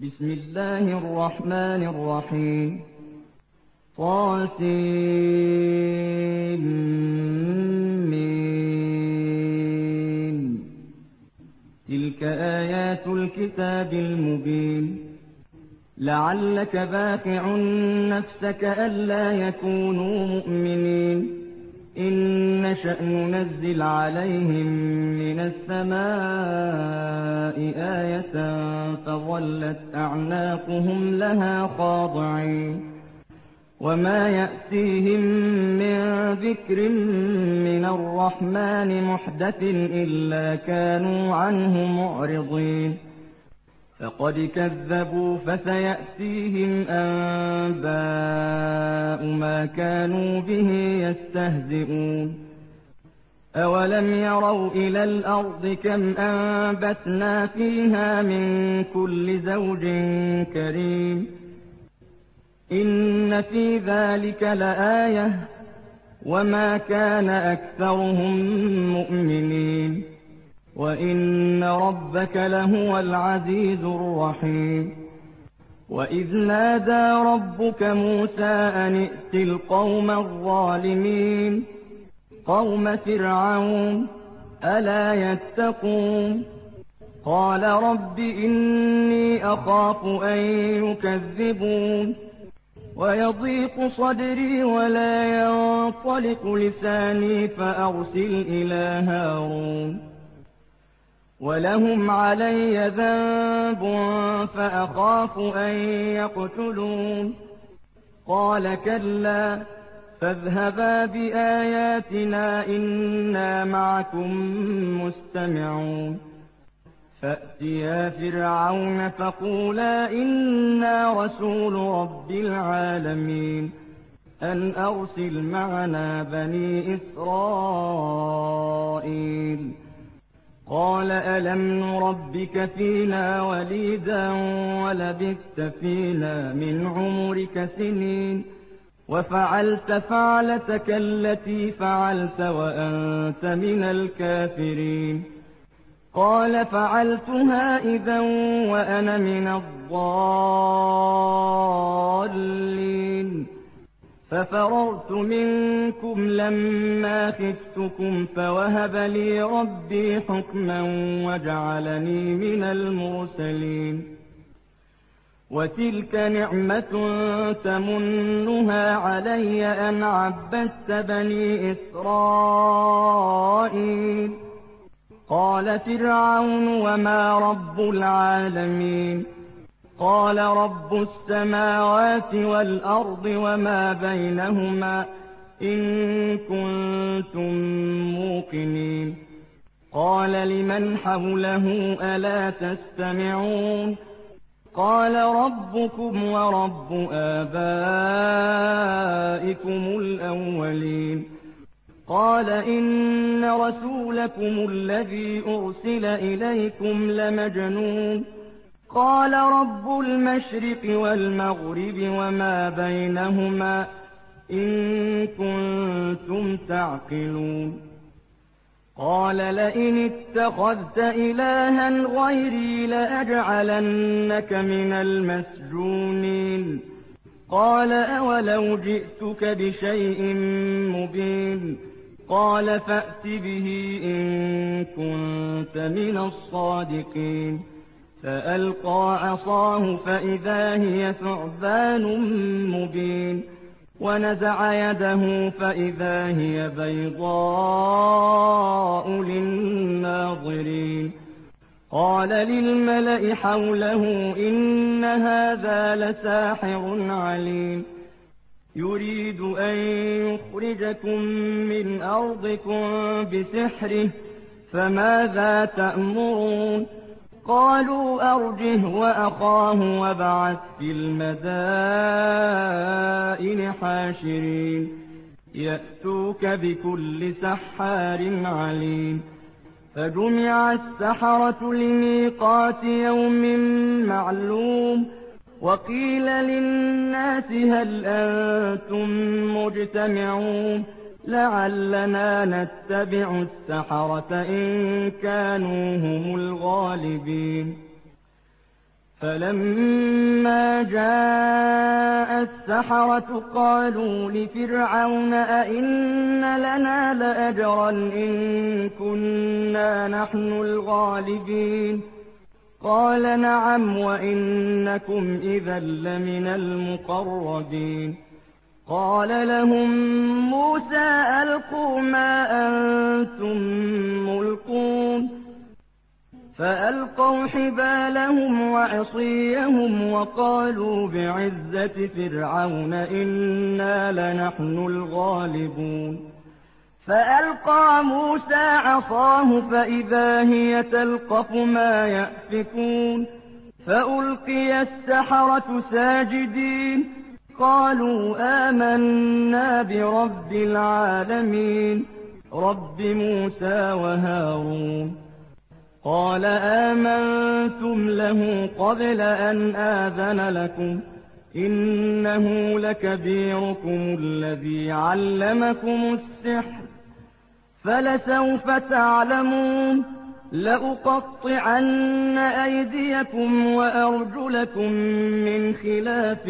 بسم الله الرحمن الرحيم. طاسمين. تلك آيات الكتاب المبين. لعلك باخع نفسك ألا يكونوا مؤمنين إن نشأ ننزل عليهم من السماء آية فظلت أعناقهم لها خاضعين وما يأتيهم من ذكر من الرحمن محدث إلا كانوا عنه معرضين فقد كذبوا فسيأتيهم أنباء ما كانوا به يستهزئون. أولم يروا إلى الأرض كم أنبتنا فيها من كل زوج كريم إن في ذلك لآية وما كان أكثرهم مؤمنين وإن ربك لهو العزيز الرحيم. وإذ نادى ربك موسى أن ائت القوم الظالمين قوم فرعون ألا يتقون قال رب إني أخاف أن يكذبون ويضيق صدري ولا ينطلق لساني فأرسل إلى هارون ولهم علي ذنب فأخاف أن يقتلون قال كلا فاذهبا بآياتنا إنا معكم مستمعون فأتيا فرعون فقولا إنا رسول رب العالمين أن أرسل معنا بني إسرائيل قال ألم نربك فينا وليدا ولبثت فينا من عمرك سنين وفعلت فعلتك التي فعلت وأنت من الكافرين قال فعلتها إذا وأنا من الضالين ففررت منكم لما خفتكم فوهب لي ربي حكما وجعلني من المرسلين وتلك نعمة تمنها علي أن عبدت بني إسرائيل قال فرعون وما رب العالمين قال رب السماوات والأرض وما بينهما إن كنتم موقنين قال لمن حوله ألا تستمعون قال ربكم ورب آبائكم الأولين قال إن رسولكم الذي أرسل إليكم لمجنون قال رب المشرق والمغرب وما بينهما إن كنتم تعقلون قال لئن اتخذت إلها غيري لأجعلنك من المسجونين قال أولو جئتك بشيء مبين قال فأت به إن كنت من الصادقين فألقى عصاه فإذا هي ثعبان مبين ونزع يده فإذا هي بيضاء للناظرين قال للملأ حوله إن هذا لساحر عليم يريد أن يخرجكم من أرضكم بسحره فماذا تأمرون قالوا أرجه وأخاه وابعث في المدائن حاشرين يأتوك بكل سحار عليم فجمع السحرة لميقات يوم معلوم وقيل للناس هل أنتم مجتمعون لعلنا نتبع السحرة إن كانوا هم الغالبين فلما جاء السحرة قالوا لفرعون أئن لنا لأجرا إن كنا نحن الغالبين قال نعم وإنكم إذا لمن المقربين قال لهم موسى ألقوا ما أنتم ملقون فألقوا حبالهم وعصيهم وقالوا بعزة فرعون إنا لنحن الغالبون فألقى موسى عصاه فإذا هي تلقف ما يأفكون فألقي السحرة ساجدين قالوا آمنا برب العالمين رب موسى وهارون قال آمنتم له قبل أن آذن لكم إنه لكبيركم الذي علمكم السحر فلسوف تعلمون لأقطعن أيديكم وأرجلكم من خلاف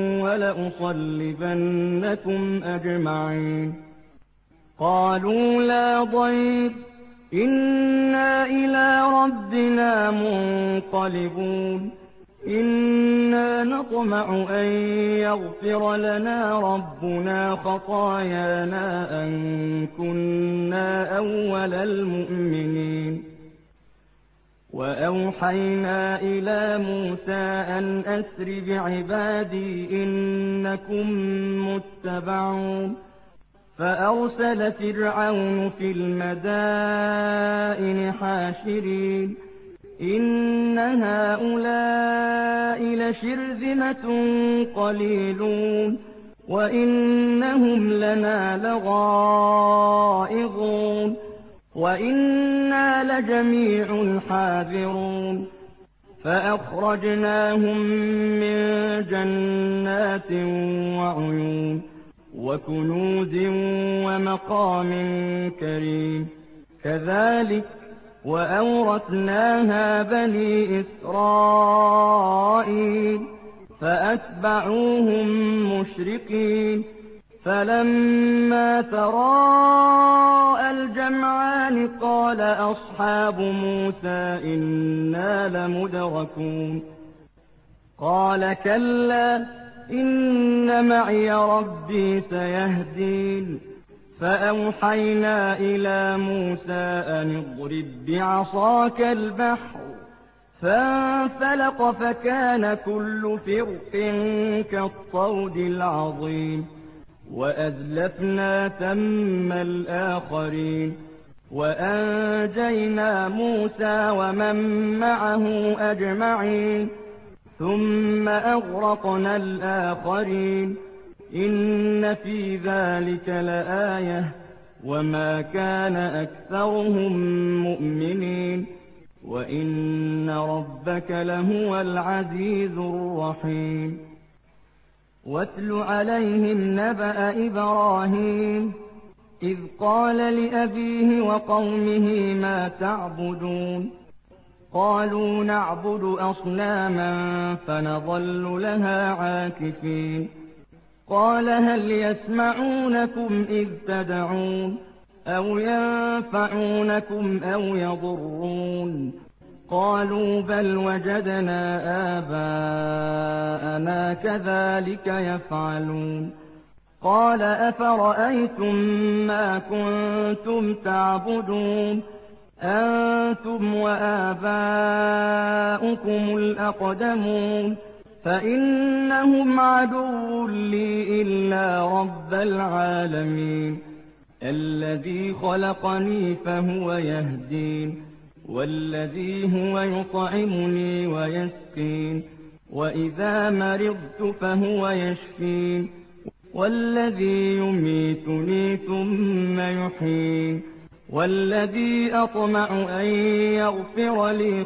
ولأصلبنكم أجمعين قالوا لا ضير إنا إلى ربنا منقلبون إنا نطمع أن يغفر لنا ربنا خطايانا أن كنا أول المؤمنين وأوحينا إلى موسى أن أسر بعبادي إنكم متبعون فأرسل فرعون في المدائن حاشرين إن هؤلاء لشرذمة قليلون وإنهم لنا لغائظون وإنا لجميع حاذرون فأخرجناهم من جنات وعيون وكنوز ومقام كريم كذلك وأورثناها بني إسرائيل فأتبعوهم مشرقين فلما تراءى الجمعان قال أصحاب موسى إنا لمدركون قال كلا إن معي ربي سيهدين فأوحينا إلى موسى أن اضرب بعصاك البحر فانفلق فكان كل فرق كالطود العظيم وأزلفنا ثم الآخرين وأنجينا موسى ومن معه أجمعين ثم أغرقنا الآخرين إن في ذلك لآية وما كان أكثرهم مؤمنين وإن ربك لهو العزيز الرحيم واتل عليهم نبأ إبراهيم إذ قال لأبيه وقومه ما تعبدون قالوا نعبد أصناما فنظل لها عاكفين قال هل يسمعونكم إذ تدعون أو ينفعونكم أو يضرون قالوا بل وجدنا آباءنا كذلك يفعلون قال أفرأيتم ما كنتم تعبدون أنتم وآباؤكم الأقدمون فإنهم عدو لي إلا رب العالمين الذي خلقني فهو يهدين والذي هو يطعمني ويسقين وإذا مرضت فهو يشفين والذي يميتني ثم يحيين والذي أطمع أن يغفر لي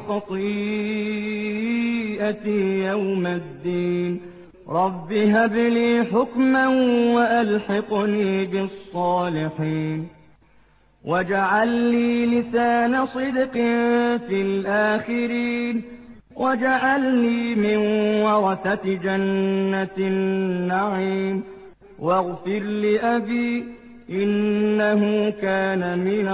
خطيئتي يوم الدين رب هب لي حكما وألحقني بالصالحين واجعل لي لسان صدق في الآخرين واجعلني من ورثة جنة النعيم واغفر لأبي إنه كان من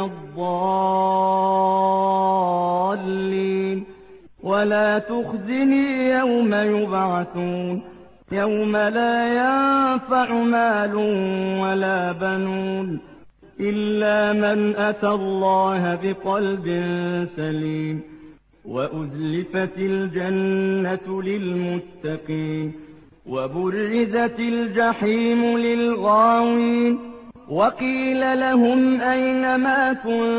الضالين ولا تخزني يوم يبعثون يوم لا ينفع مال ولا بنون إلا من أتى الله بقلب سليم وأزلفت الجنة للمتقين وبرزت الجحيم للغاوين وقيل لهم أينما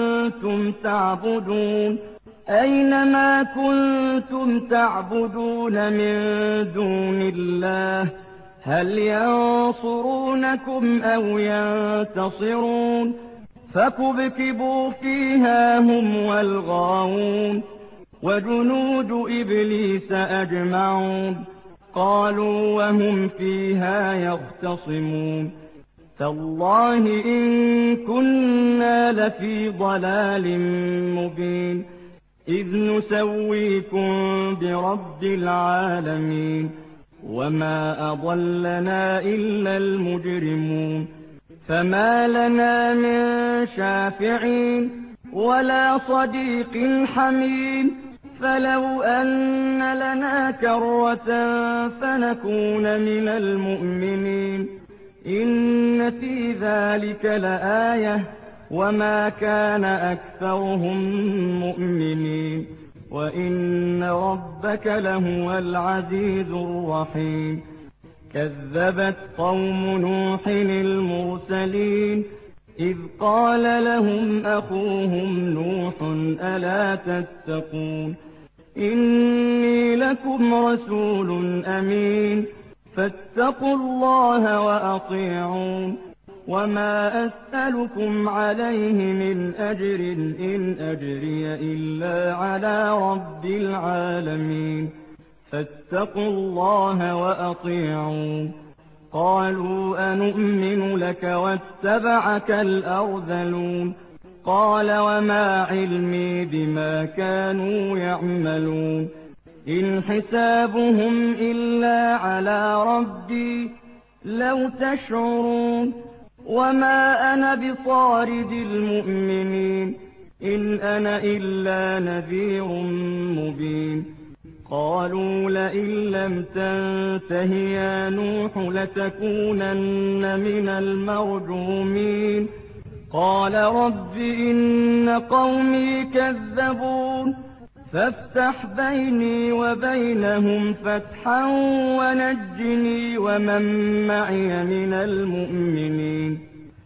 كنتم تعبدون من دون الله هل ينصرونكم أو ينتصرون فكبكبوا فيها هم والغاوون وجنود إبليس أجمعون قالوا وهم فيها يختصمون تالله إن كنا لفي ضلال مبين إذ نسويكم برب العالمين وما أضلنا إلا المجرمون فما لنا من شافعين ولا صديق حميم فلو أن لنا كرة فنكون من المؤمنين إن في ذلك لآية وما كان أكثرهم مؤمنين وإن ربك لهو العزيز الرحيم كذبت قوم نوح المرسلين إذ قال لهم أخوهم نوح ألا تتقون إني لكم رسول أمين فاتقوا الله وأطيعون وما أسألكم عليه من أجر إن أجري إلا على رب العالمين فاتقوا الله وأطيعون قالوا أنؤمن لك واتبعك الأرذلون قال وما علمي بما كانوا يعملون إن حسابهم إلا على ربي لو تشعرون وما أنا بطارد المؤمنين إن أنا إلا نذير مبين قالوا لئن لم تنته يا نوح لتكونن من المرجومين قال رب إن قومي كذبون فافتح بيني وبينهم فتحا ونجني ومن معي من المؤمنين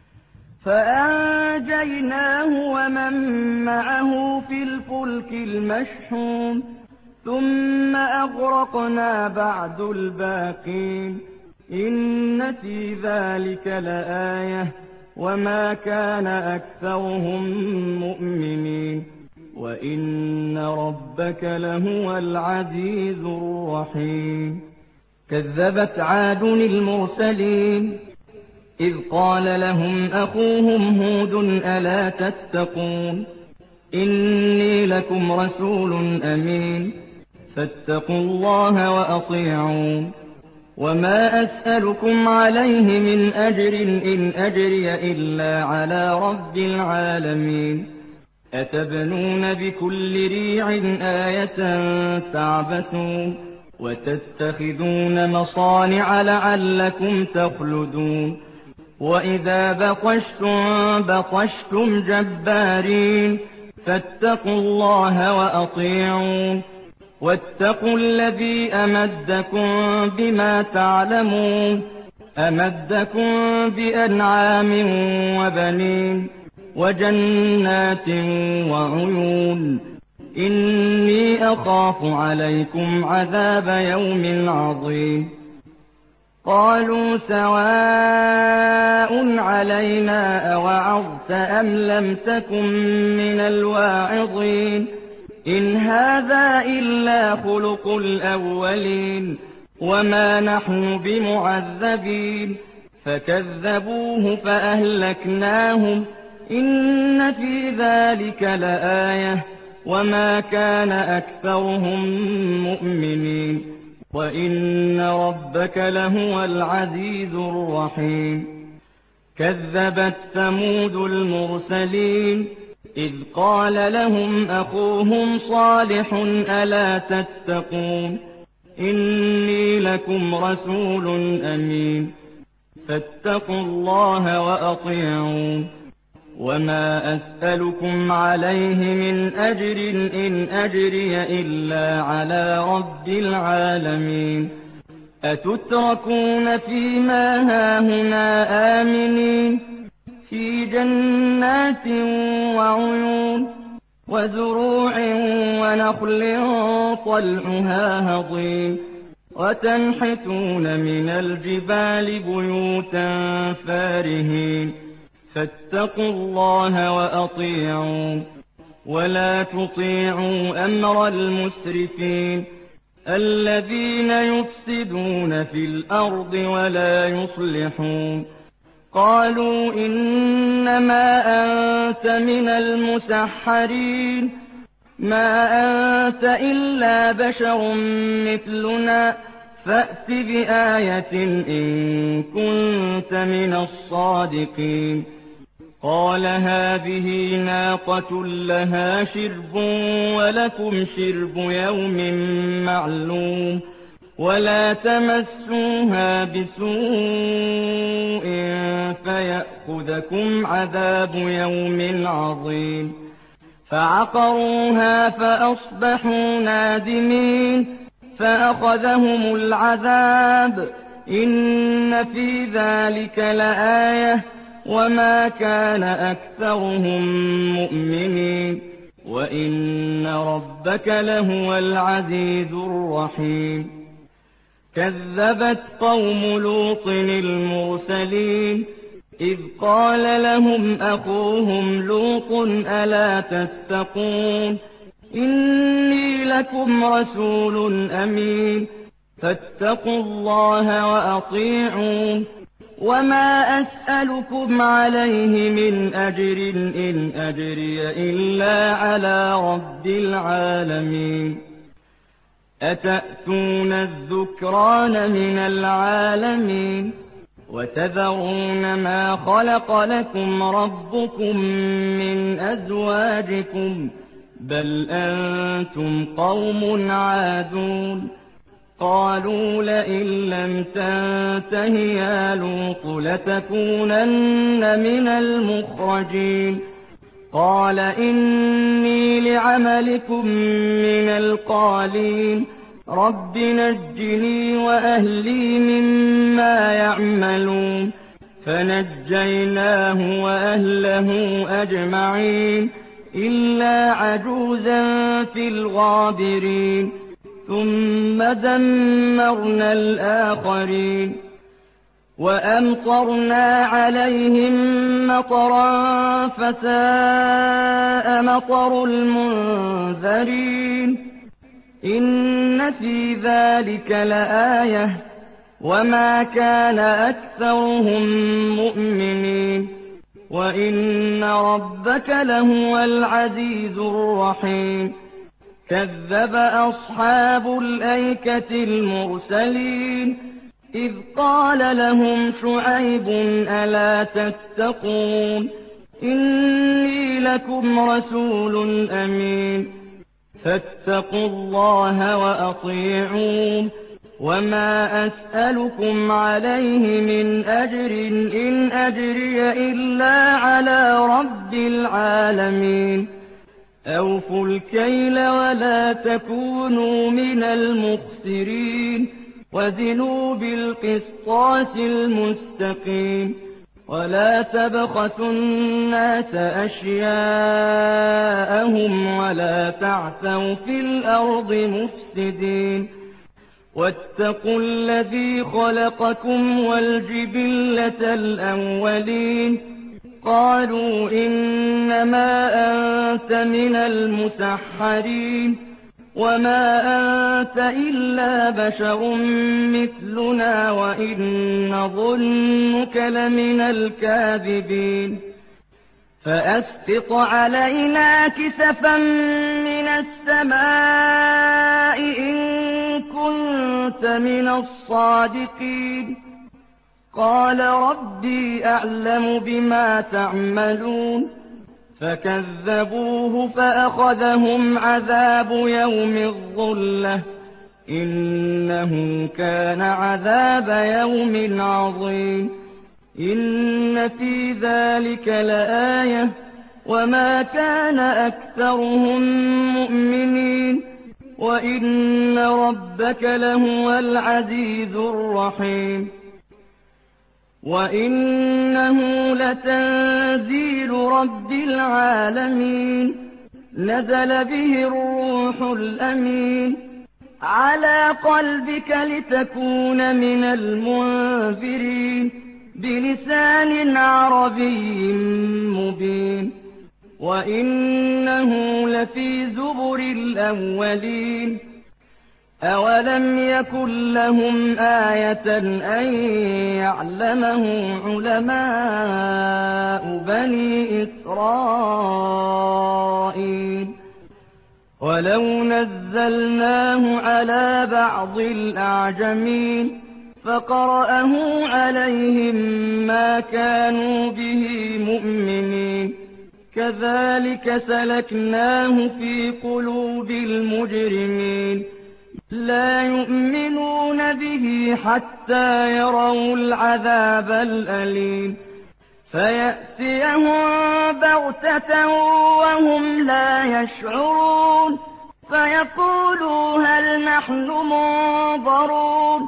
فأنجيناه ومن معه في الفلك المشحون ثم أغرقنا بعد الباقين إن في ذلك لآية وما كان أكثرهم مؤمنين وإن ربك لهو العزيز الرحيم كذبت عاد المرسلين إذ قال لهم أخوهم هود ألا تتقون إني لكم رسول أمين فاتقوا الله وأطيعون وما أسألكم عليه من أجر إن أجري إلا على رب العالمين أتبنون بكل ريع آية تعبثون وتتخذون مصانع لعلكم تخلدون وإذا بطشتم جبارين فاتقوا الله وأطيعون واتقوا الذي أمدكم بما تعلمون أمدكم بأنعام وبنين وجنات وعيون إني أخاف عليكم عذاب يوم عظيم قالوا سواء علينا أوعظت أم لم تكن من الواعظين إن هذا إلا خلق الأولين وما نحن بمعذبين فكذبوه فأهلكناهم إن في ذلك لآية وما كان أكثرهم مؤمنين وإن ربك لهو العزيز الرحيم كذبت ثمود المرسلين إذ قال لهم أخوهم صالح ألا تتقون إني لكم رسول أمين فاتقوا الله وأطيعون وما أسألكم عليه من أجر إن أجري إلا على رب العالمين أتتركون فيما هاهنا آمنين في جنات وعيون وزروع ونخل طلعها هضيم وتنحتون من الجبال بيوتا فارهين فاتقوا الله وأطيعون ولا تطيعوا أمر المسرفين الذين يفسدون في الأرض ولا يصلحون قالوا إنما أنت من المسحرين ما أنت إلا بشر مثلنا فأت بآية إن كنت من الصادقين قال هذه ناقة لها شرب ولكم شرب يوم معلوم ولا تمسوها بسوء فيأخذكم عذاب يوم عظيم فعقروها فأصبحوا نادمين فأخذهم العذاب إن في ذلك لآية وما كان أكثرهم مؤمنين وإن ربك لهو العزيز الرحيم كذبت قوم لوط المرسلين إذ قال لهم أخوهم لوط ألا تتقون إني لكم رسول أمين فاتقوا الله وأطيعون وما أسألكم عليه من أجر إن أجري إلا على رب العالمين أتأتون الذكران من العالمين وتذرون ما خلق لكم ربكم من أزواجكم بل أنتم قوم عادون قالوا لئن لم تنته يا لوط لتكونن من المخرجين قال إني لعملكم من القالين رب نجني وأهلي مما يعملون فنجيناه وأهله أجمعين إلا عجوزا في الغابرين ثم دمرنا الآخرين وأمطرنا عليهم مطرا فساء مطر المنذرين إن في ذلك لآية وما كان أكثرهم مؤمنين وإن ربك لهو العزيز الرحيم كذب أصحاب الأيكة المرسلين إذ قال لهم شعيب ألا تتقون إني لكم رسول أمين فاتقوا الله وأطيعون وما أسألكم عليه من أجر إن أجري إلا على رب العالمين أوفوا الكيل ولا تكونوا من المخسرين وزنوا بالقسطاس المستقيم ولا تبخسوا الناس أشياءهم ولا تعثوا في الأرض مفسدين واتقوا الذي خلقكم والجبلة الأولين قالوا إنما أنت من المسحرين وما أنت إلا بشر مثلنا وإن نظنك لمن الكاذبين فأسقط علينا كسفا من السماء إن كنت من الصادقين قال ربي أعلم بما تعملون فكذبوه فأخذهم عذاب يوم الظلة إنه كان عذاب يوم عظيم إن في ذلك لآية وما كان أكثرهم مؤمنين وإن ربك لهو العزيز الرحيم وإنه لتنزيل رب العالمين نزل به الروح الأمين على قلبك لتكون من المنذرين بلسان عربي مبين وإنه لفي زبر الأولين أولم يكن لهم آية أن يعلمه علماء بني إسرائيل ولو نزلناه على بعض الأعجمين فقرأه عليهم ما كانوا به مؤمنين كذلك سلكناه في قلوب المجرمين لا يؤمنون به حتى يروا العذاب الأليم فيأتيهم بغتة وهم لا يشعرون فيقولوا هل نحن منظرون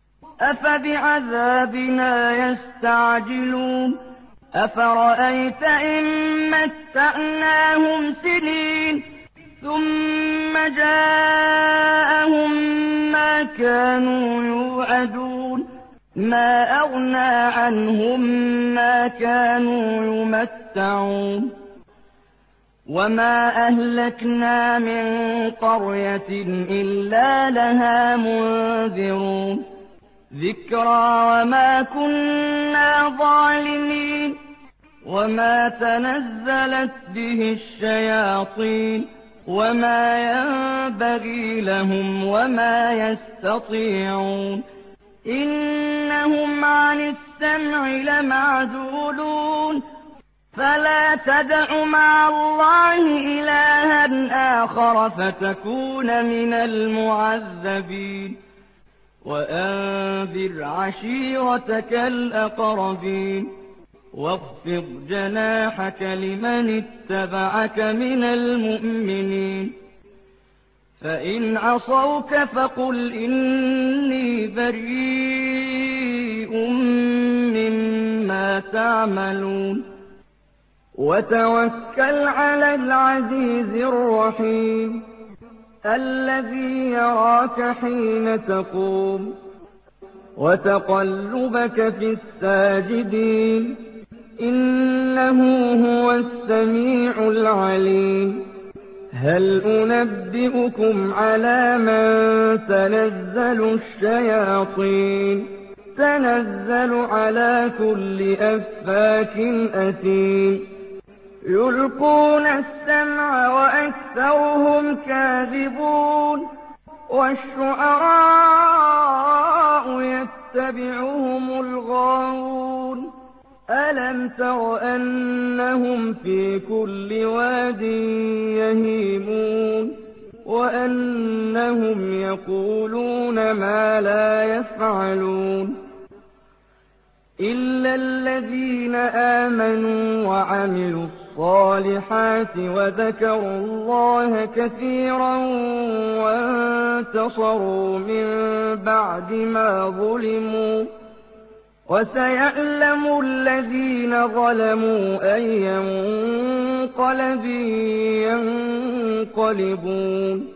أفبعذابنا يستعجلون أفرأيت إن متعناهم سنين ثم جاءهم ما كانوا يوعدون ما أغنى عنهم ما كانوا يمتعون وما أهلكنا من قرية إلا لها منذرون ذكرى وما كنا ظالمين وما تنزلت به الشياطين وما ينبغي لهم وما يستطيعون إنهم عن السمع لمعزولون فلا تدع مع الله إلها آخر فتكون من المعذبين وأنذر عشيرتك الأقربين واخفض جناحك لمن اتبعك من المؤمنين فإن عصوك فقل إني بريء مما تعملون وتوكل على العزيز الرحيم الذي يراك حين تقوم وتقلبك في الساجدين إنه هو السميع العليم هل أنبئكم على من تنزل الشياطين تنزل على كل أفاك أثيم يلقون السمع وأكثرهم كاذبون والشعراء يتبعهم الغاوون ألم تر أنهم في كل واد يهيمون وأنهم يقولون ما لا يفعلون إلا الذين آمنوا وعملوا الصالحات وذكروا الله كثيرا وانتصروا من بعد ما ظلموا وسيعلم الذين ظلموا أي منقلب ينقلبون